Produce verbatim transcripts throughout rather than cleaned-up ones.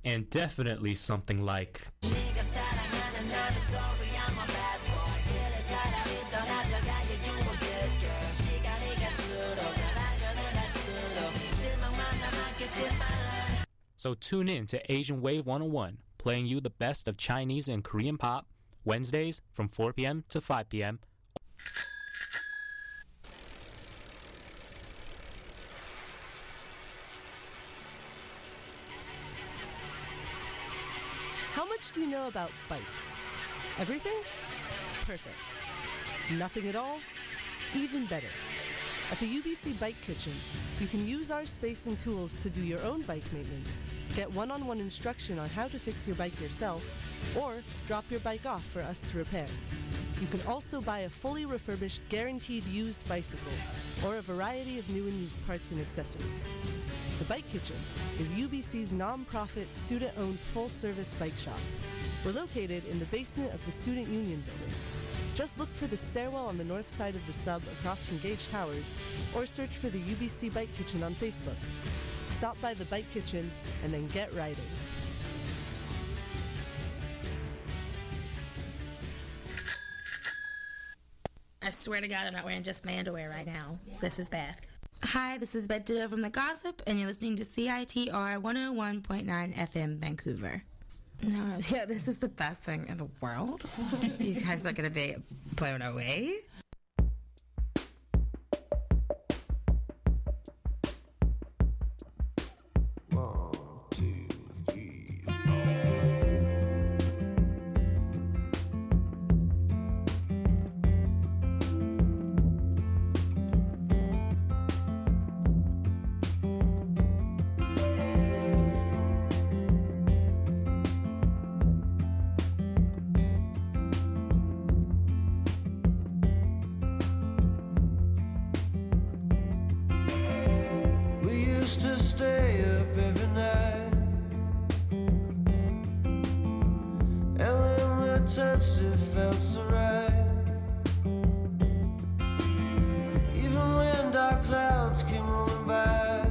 and definitely something like So tune in to Asian Wave one oh one, playing you the best of Chinese and Korean pop, Wednesdays from four p.m. to five p.m. How much do you know about bikes? Everything? Perfect. Nothing at all? Even better. At the U B C Bike Kitchen, you can use our space and tools to do your own bike maintenance, get one-on-one instruction on how to fix your bike yourself, or drop your bike off for us to repair. You can also buy a fully refurbished, guaranteed used bicycle, or a variety of new and used parts and accessories. The Bike Kitchen is U B C's non-profit, student-owned, full-service bike shop. We're located in the basement of the Student Union building. Just look for the stairwell on the north side of the sub across from Gage Towers, or search for the U B C Bike Kitchen on Facebook. Stop by the Bike Kitchen and then get riding. I swear to God, I'm not wearing just my underwear right now. This is bad. Hi, this is Bette Ditto from The Gossip, and you're listening to C I T R one oh one point nine F M Vancouver. No, yeah, this is the best thing in the world. You guys are going to be blown away. One, two, three, to stay up every night, and when we touched it felt so right. Even when dark clouds came rolling by,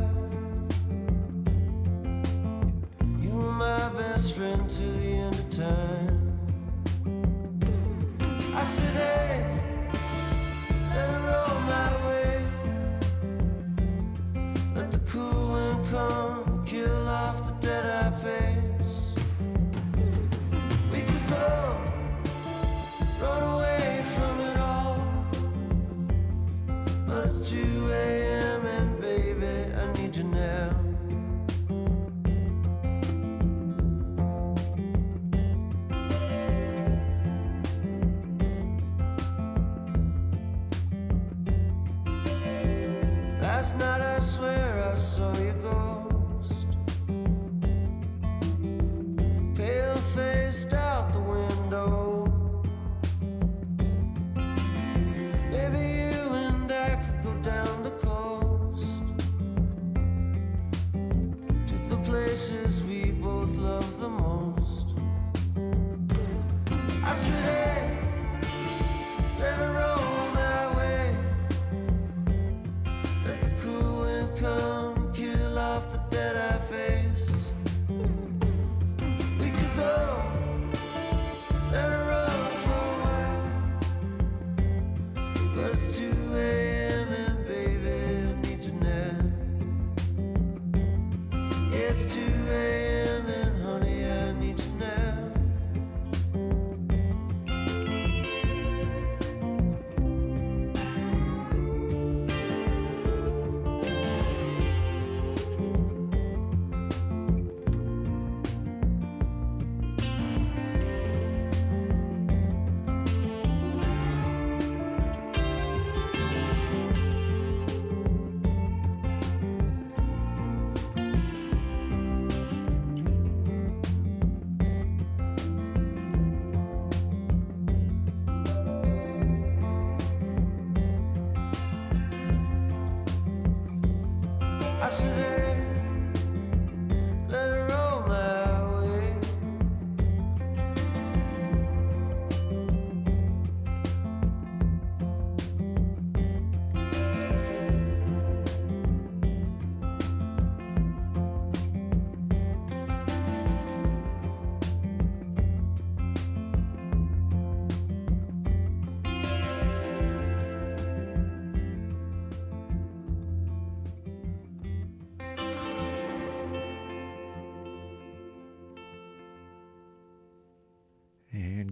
you were my best friend till the end of time. I said, hey, let it roll my way. Cool wind come, kill off the dead eye face. We could go, run away from it all, but it's two a.m. and baby, I need you now. Last night I swear I saw your ghost, pale faced out the window. Maybe you and I could go down the coast to the places we both love the most. I said, hey, let it roll my way. Come kill off the dead eye face. We could go, let it run for a while, but it's two a.m. and baby, I need you now. It's two a.m. and honey, I need you now. I said, hey, let it roll my way.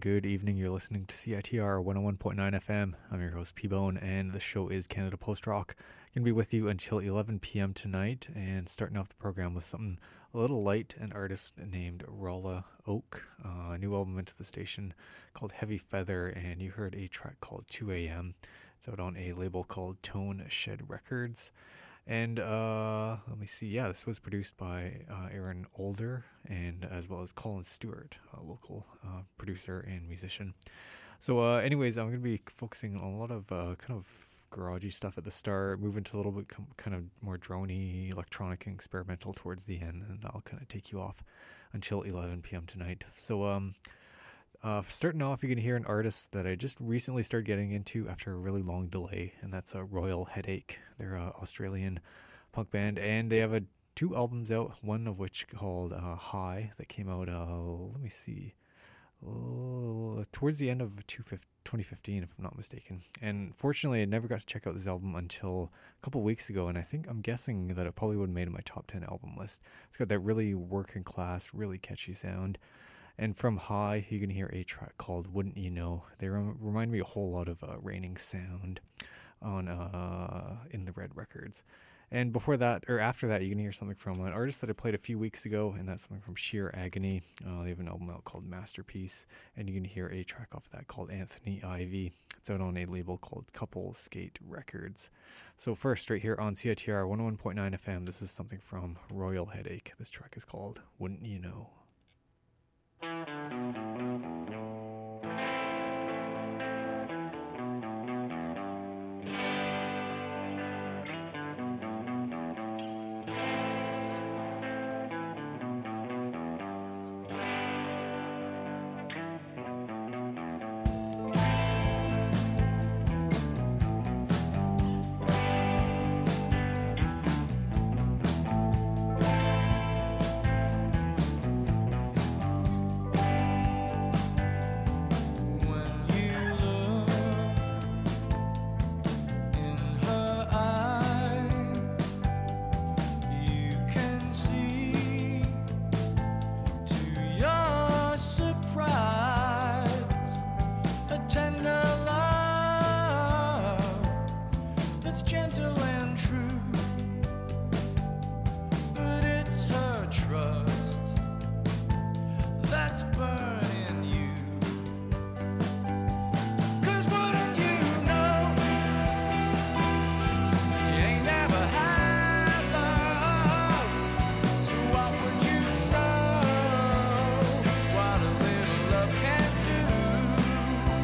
good evening. You're listening to C I T R one oh one point nine F M. I'm your host, P-Bone, and the show is Canada Post Rock. Going to be with you until eleven p.m. tonight, and starting off the program with something a little light, an artist named Rolla Oak. Uh, a new album into the station called Heavy Feather, and you heard a track called two a.m. It's out on a label called Tone Shed Records. And uh, let me see. Yeah, this was produced by uh, Aaron Older, and as well as Colin Stewart, a local uh, producer and musician. So, uh, anyways, I'm going to be focusing on a lot of uh, kind of garagey stuff at the start, moving to a little bit com- kind of more droney, electronic, and experimental towards the end, and I'll kind of take you off until eleven p.m. tonight. So, um, uh, starting off, you can hear an artist that I just recently started getting into after a really long delay, and that's a Royal Headache. They're an Australian punk band, and they have a two albums out, one of which called uh, High, that came out, uh, let me see, uh, towards the end of twenty fifteen, if I'm not mistaken. And fortunately, I never got to check out this album until a couple weeks ago, and I think, I'm guessing that it probably would have made my top ten album list. It's got that really working class, really catchy sound. And from High, you can hear a track called Wouldn't You Know. They rem- remind me a whole lot of uh, Raining Sound on uh, In the Red Records. And before that, or after that, you can hear something from an artist that I played a few weeks ago, and that's something from Sheer Agony. Uh, they have an album out called Masterpiece, and you can hear a track off of that called Anthony Ivy. It's out on a label called Couple Skate Records. So first, right here on C I T R one oh one point nine F M, this is something from Royal Headache. This track is called Wouldn't You Know.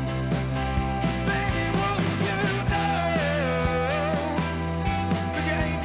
Yeah.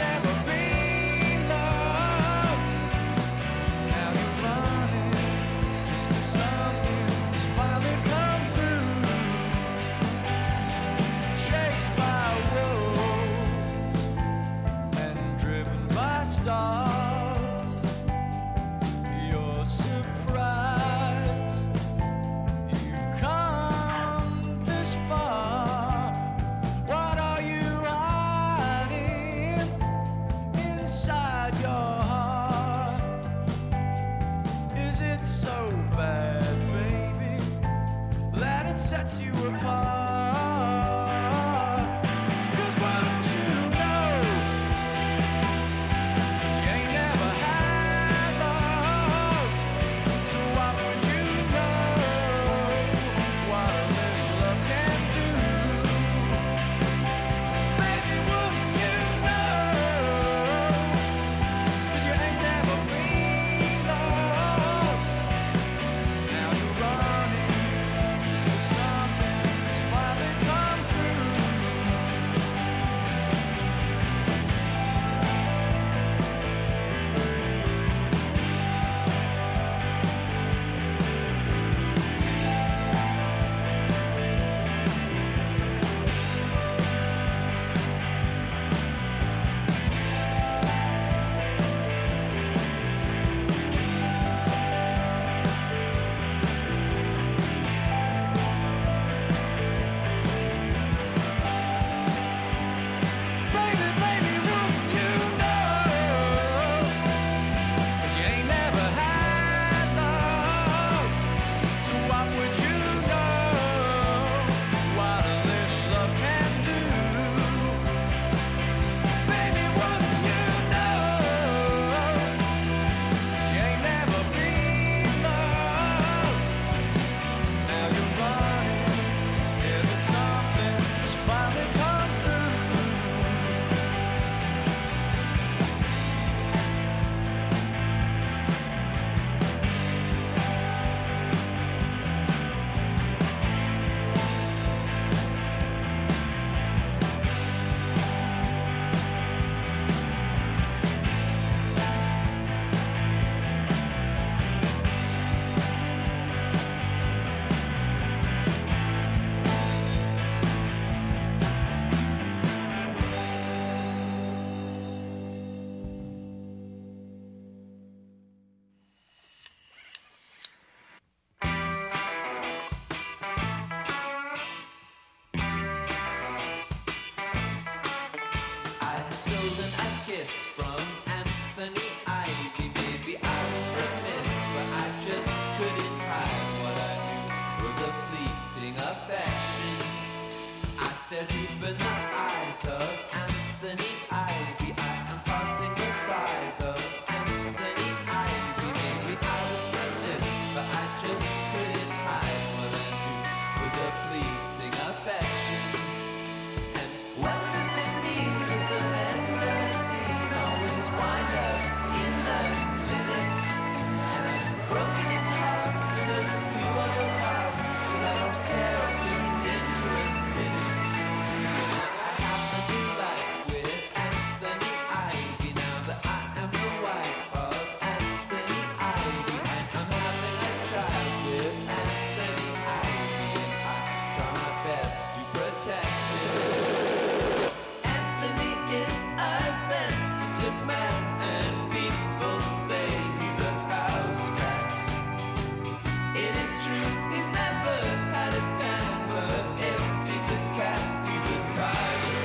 stolen a kiss from Anthony Ivy. Maybe I was remiss, but I just couldn't hide what I knew was a fleeting affection. I stared deep in the eyes of Anthony Ivy. I am parting the thighs of Anthony Ivy. Maybe I was remiss, but I just couldn't hide what I knew was a fleeting affection. And what does it mean that the men that I've seen always wind up in the clinic? And I've broken his heart to a few other parts, but I don't care, I've turned into a cynic. I have a new life with Anthony Ivy, now that I am the wife of Anthony Ivy. And I'm having a child with Anthony Ivy, and I try my best to protect him. Anthony is a sensitive man, and people say he's a house cat. It is true, he's never had a temper. If he's a cat, he's a tiger.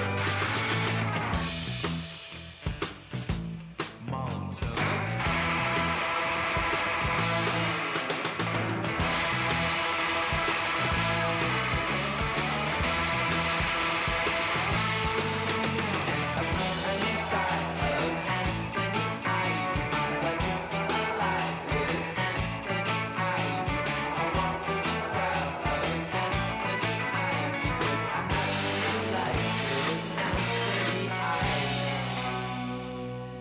Monotone. I've seen a new side of Anthony Ivy. I'm glad to be alive with Anthony Ivy. I want to be proud of Anthony Ivy, 'cause I have a new life with Anthony Ivy.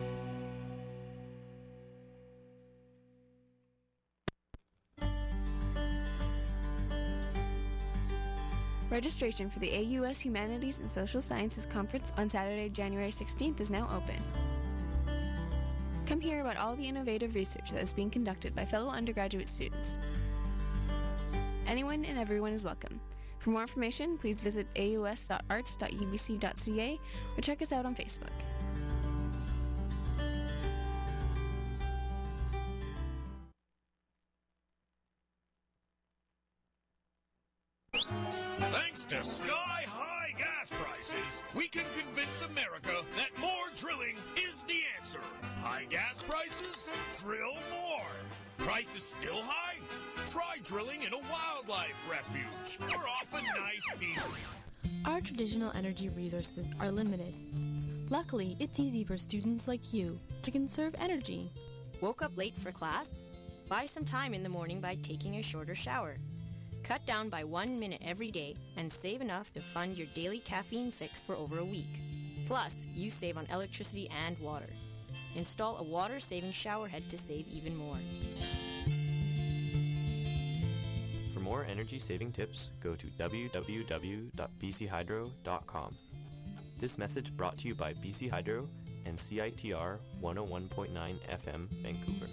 Registration for the A U S Humanities and Social Sciences Conference on Saturday, January sixteenth is now open. Come hear about all the innovative research that is being conducted by fellow undergraduate students. Anyone and everyone is welcome. For more information, please visit a u s dot arts dot u b c dot c a or check us out on Facebook. Thanks to sky-high gas prices, we can convince America that more drilling is the answer. High gas prices? Drill more. Prices still high? Try drilling in a wildlife refuge or off a nice beach. Our traditional energy resources are limited. Luckily, it's easy for students like you to conserve energy. Woke up late for class? Buy some time in the morning by taking a shorter shower. Cut down by one minute every day and save enough to fund your daily caffeine fix for over a week. Plus, you save on electricity and water. Install a water-saving shower head to save even more. For more energy-saving tips, go to w w w dot b c hydro dot com. This message brought to you by B C Hydro and C I T R one oh one point nine F M Vancouver.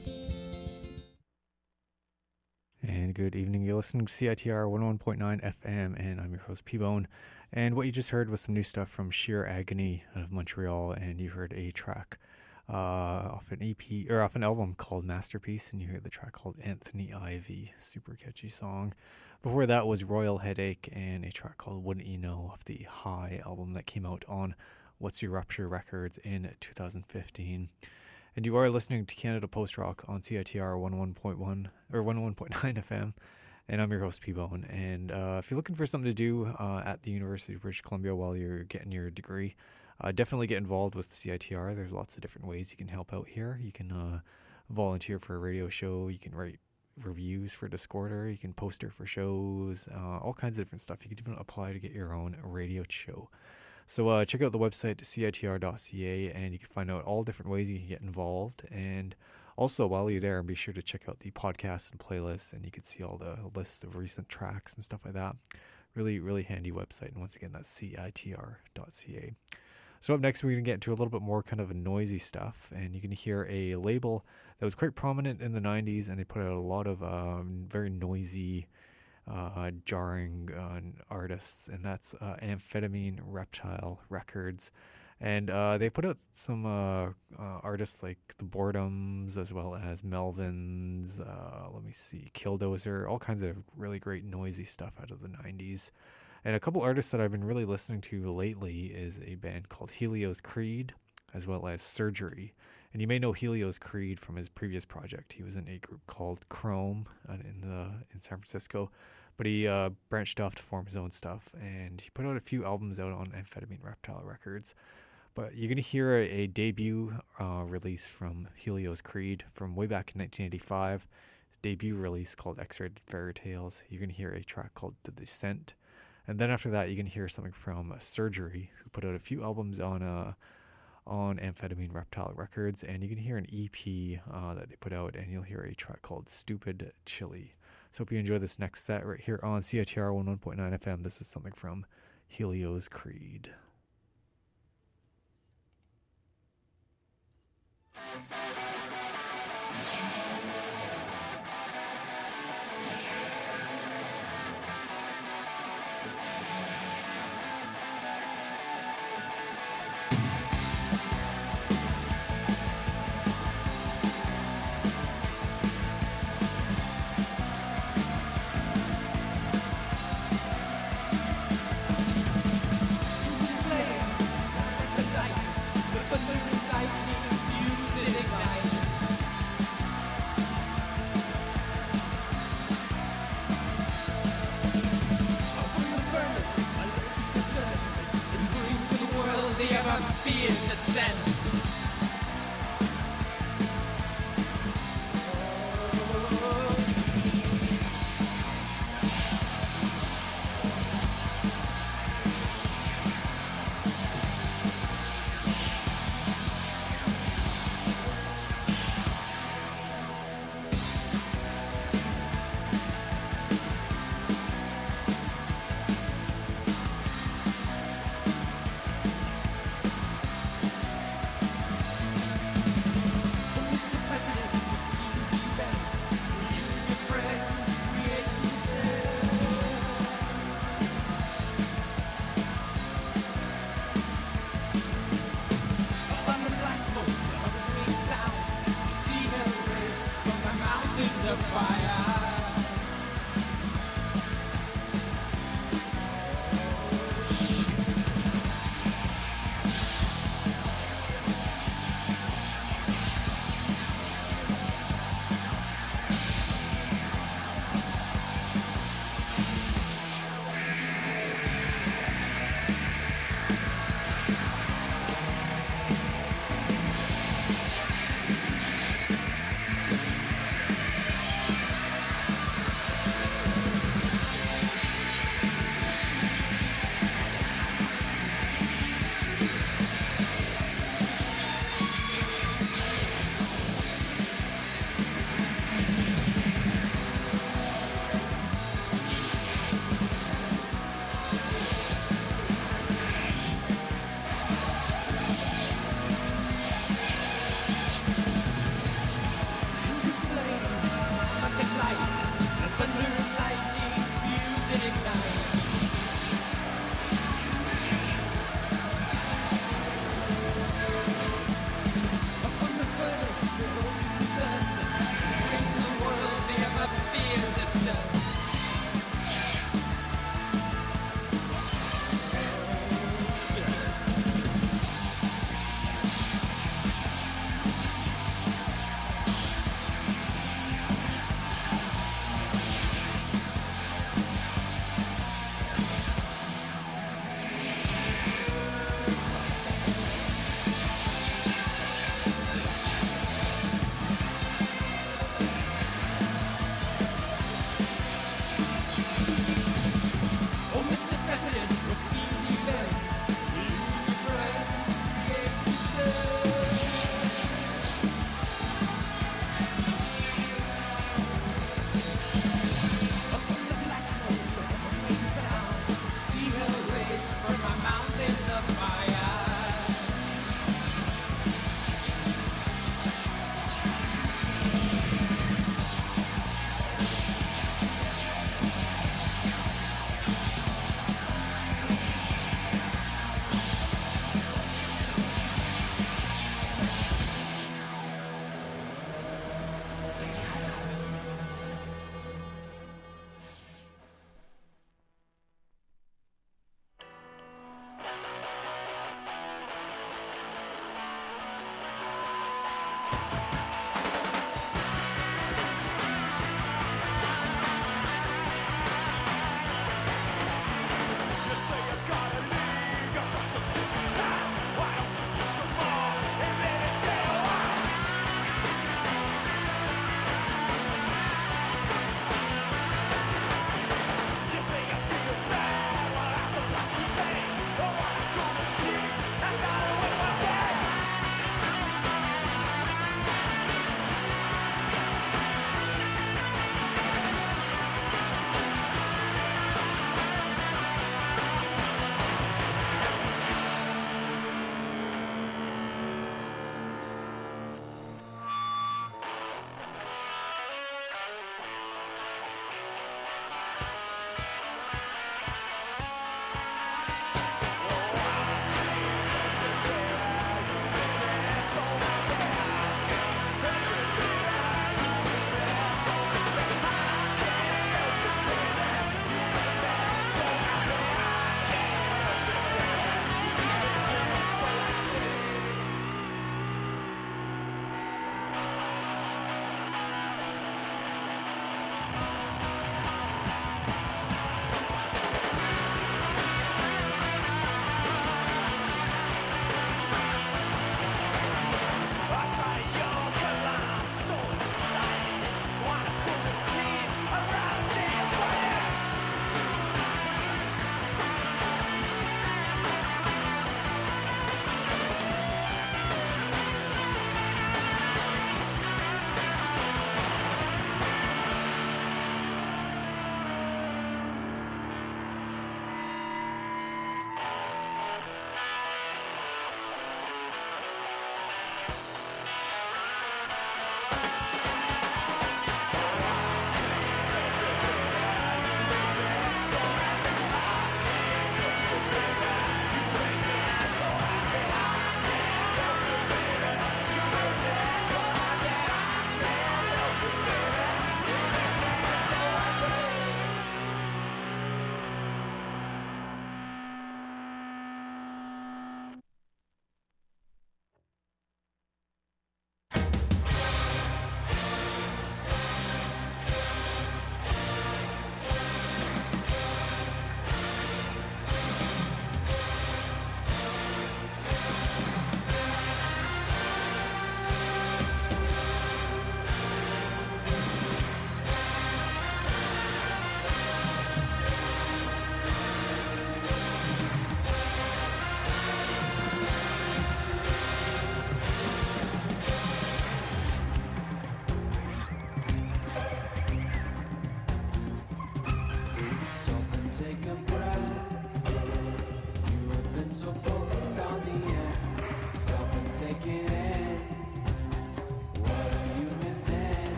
And good evening. You're listening to C I T R one oh one point nine F M, and I'm your host, P-Bone. And what you just heard was some new stuff from Sheer Agony out of Montreal, and you heard a track uh, off an E P, or off an album called Masterpiece, and you heard the track called Anthony Ivy, super catchy song. Before that was Royal Headache and a track called Wouldn't You Know off the High album that came out on What's Your Rupture Records in two thousand fifteen. And you are listening to Canada Post Rock on C I T R one oh one point one or one oh one point nine F M, and I'm your host P-Bone. And uh, if you're looking for something to do uh, at the University of British Columbia while you're getting your degree, uh, definitely get involved with C I T R. There's lots of different ways you can help out here. You can uh, volunteer for a radio show. You can write reviews for Discorder. You can poster for shows. Uh, all kinds of different stuff. You can even apply to get your own radio show. So uh, check out the website, c i t r dot c a, and you can find out all different ways you can get involved. And also, while you're there, be sure to check out the podcasts and playlists, and you can see all the lists of recent tracks and stuff like that. Really, really handy website. And once again, that's c i t r dot c a. So up next, we're going to get into a little bit more kind of noisy stuff, and you can hear a label that was quite prominent in the nineties, and they put out a lot of um, very noisy, uh, jarring uh, artists, and that's uh, Amphetamine Reptile Records. And uh, they put out some uh, uh, artists like The Boredoms, as well as Melvins, uh, let me see, Killdozer, all kinds of really great noisy stuff out of the nineties. And a couple artists that I've been really listening to lately is a band called Helios Creed, as well as Surgery. And you may know Helios Creed from his previous project. He was in a group called Chrome uh, in the in San Francisco, but he uh, branched off to form his own stuff, and he put out a few albums out on Amphetamine Reptile Records. But you're going to hear a, a debut uh, release from Helios Creed from way back in nineteen eighty-five. His debut release called X-Rated Fairy Tales. You're going to hear a track called The Descent. And then after that, you're going to hear something from uh, Surgery, who put out a few albums on uh, on Amphetamine Reptile Records. And you can hear an E P uh, that they put out, and you'll hear a track called Stupid Chili. So hope you enjoy this next set right here on C I T R one oh one point nine F M. This is something from Helios Creed.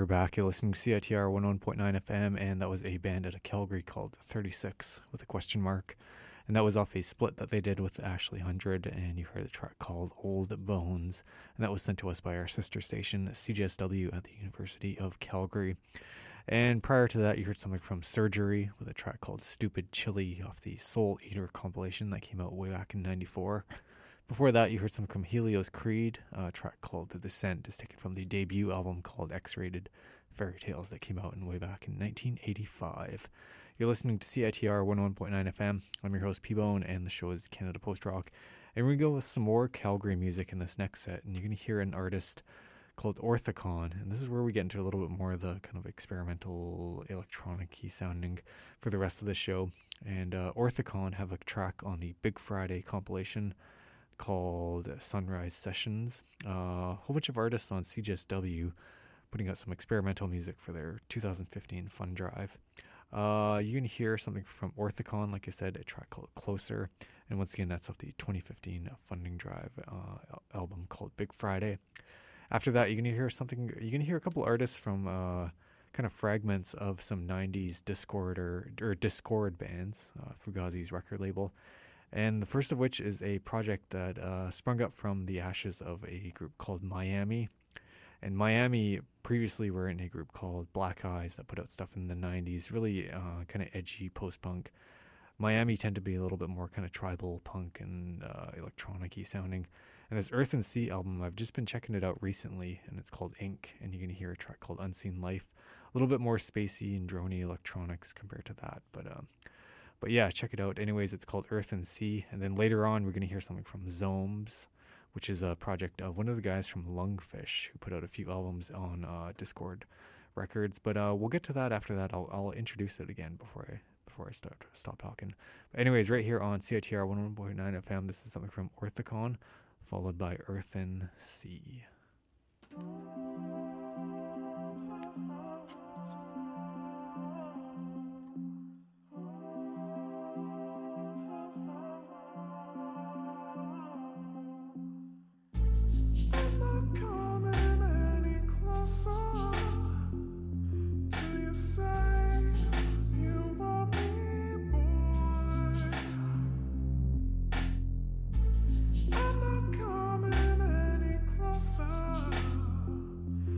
we're back. You're listening to C I T R one oh one point nine F M, and that was a band out of Calgary called thirty-six with a question mark. And that was off a split that they did with Ashley Hundred, and you heard a track called Old Bones. And that was sent to us by our sister station, C J S W, at the University of Calgary. And prior to that, you heard something from Surgery with a track called Stupid Chili off the Soul Eater compilation that came out way back in ninety-four. Before that, you heard something from Helios Creed, a track called The Descent is taken from the debut album called X-Rated Fairy Tales that came out in way back in nineteen eighty-five. You're listening to C I T R one oh one point nine F M. I'm your host, P-Bone, and the show is Canada Post Rock. And we're going to go with some more Calgary music in this next set. And you're going to hear an artist called Orthicon. And this is where we get into a little bit more of the kind of experimental, electronic-y sounding for the rest of the show. And uh, Orthicon have a track on the Big Friday compilation called Sunrise Sessions. A uh, whole bunch of artists on C J S W putting out some experimental music for their two thousand fifteen Fun Drive. Uh, you can hear something from Orthicon, like I said, a track called Closer. And once again, that's off the twenty fifteen Funding Drive uh, album called Big Friday. After that, you're going to hear something, you're going to hear a couple artists from uh, kind of fragments of some nineties Discord or, or Discord bands, uh, Fugazi's record label. And the first of which is a project that uh, sprung up from the ashes of a group called Miami. And Miami previously were in a group called Black Eyes that put out stuff in the nineties, really uh, kind of edgy post-punk. Miami tend to be a little bit more kind of tribal punk and uh, electronic-y sounding. And this Earth and Sea album, I've just been checking it out recently, and it's called Ink, and you're going to hear a track called Unseen Life. A little bit more spacey and drony electronics compared to that, but um, but yeah, check it out. Anyways, it's called Earth and Sea, and then later on we're going to hear something from Zomes, which is a project of one of the guys from Lungfish, who put out a few albums on uh, Discord Records. But uh, we'll get to that after that. I'll, I'll introduce it again before I before I start stop talking. But anyways, right here on C I T R one oh one point nine F M, this is something from Orthicon, followed by Earth and Sea. I'm not coming any closer.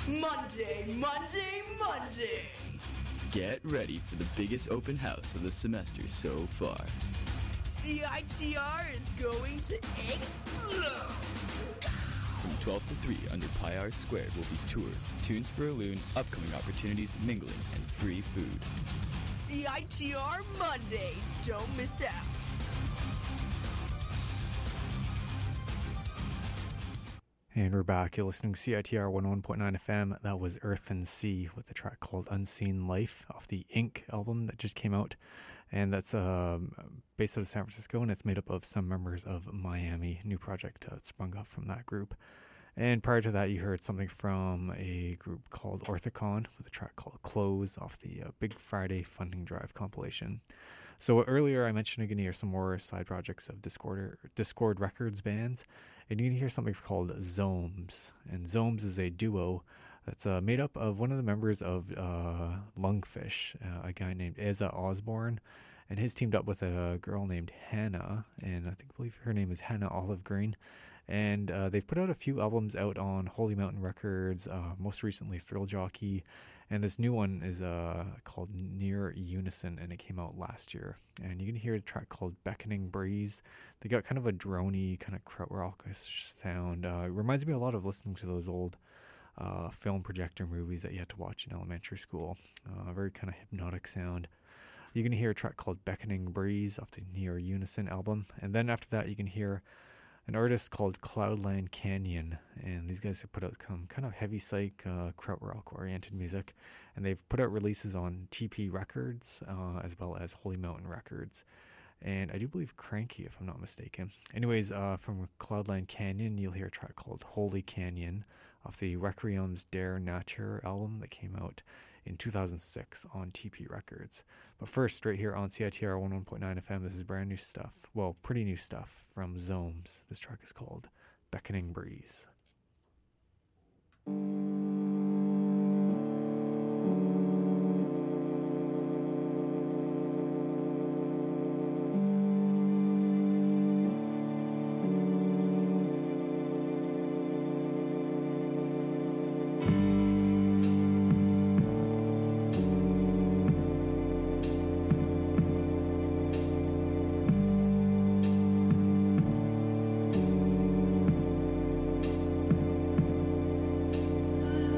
Monday, Monday, Monday. Get ready for the biggest open house of the semester so far. C I T R is going to explode. From twelve to three under Pi R Squared will be tours, tunes for a loon, upcoming opportunities, mingling, and free food. C I T R Monday. Don't miss out. And we're back. You're listening to C I T R one oh one point nine F M. That was Earth and Sea with a track called Unseen Life off the Ink album that just came out. And that's um, based out of San Francisco, and it's made up of some members of Miami. New project uh, sprung up from that group. And prior to that, you heard something from a group called Orthicon with a track called Close off the uh, Big Friday Funding Drive compilation. So earlier I mentioned you're going to hear some more side projects of Discord, Discord Records bands. And you're going to hear something called Zomes. And Zomes is a duo that's uh, made up of one of the members of uh, Lungfish, uh, a guy named Eza Osborne. And he's teamed up with a girl named Hannah. And I think I believe her name is Hannah Olive Green. And uh, they've put out a few albums out on Holy Mountain Records, uh, most recently Thrill Jockey. And this new one is uh, called Near Unison, and it came out last year. And you can hear a track called Beckoning Breeze. They got kind of a droney, kind of krautrock-ish sound. Uh, it reminds me a lot of listening to those old uh, film projector movies that you had to watch in elementary school. Uh, very kind of hypnotic sound. You can hear a track called Beckoning Breeze off the Near Unison album. And then after that, you can hear an artist called Cloudland Canyon, and these guys have put out some kind of heavy psych, uh, krautrock oriented music, and they've put out releases on T P Records uh, as well as Holy Mountain Records, and I do believe Cranky, if I'm not mistaken. Anyways, uh, from Cloudland Canyon, you'll hear a track called Holy Canyon off the Requiem's Dare Nature album that came out in two thousand six on T P Records. But first, straight here on C I T R one oh one point nine F M, this is brand new stuff. Well, pretty new stuff from Zomes. This track is called Beckoning Breeze. But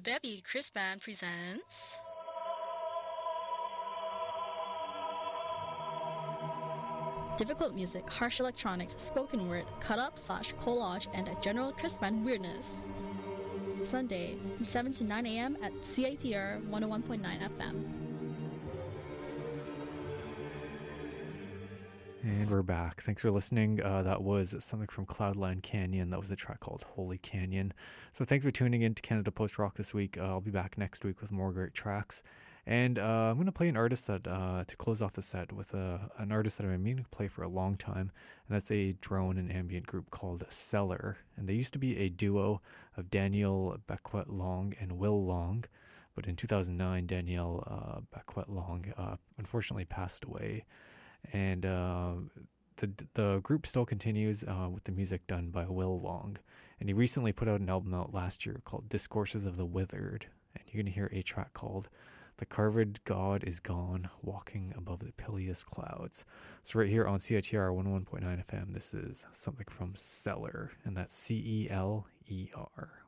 Baby Chris Band presents difficult music, harsh electronics, spoken word, cut up slash collage, and a general Chris Band weirdness. Sunday, seven to nine a.m. at C I T R one oh one point nine F M. And we're back. Thanks for listening. Uh, that was something from Cloudland Canyon. That was a track called Holy Canyon. So thanks for tuning in to Canada Post Rock this week. Uh, I'll be back next week with more great tracks. And uh, I'm going to play an artist that, uh, to close off the set with a, an artist that I've been meaning to play for a long time. And that's a drone and ambient group called Cellar. And they used to be a duo of Danielle Becquet Long and Will Long. But in two thousand nine, Danielle uh, Becquet Long uh, unfortunately passed away. And uh, the the group still continues uh, with the music done by Will Long. And he recently put out an album out last year called Discourses of the Withered. And you're going to hear a track called The Carved God is Gone, Walking Above the Pileous Clouds. So right here on C I T R one oh one point nine F M, this is something from Cellar, and that's C E L E R.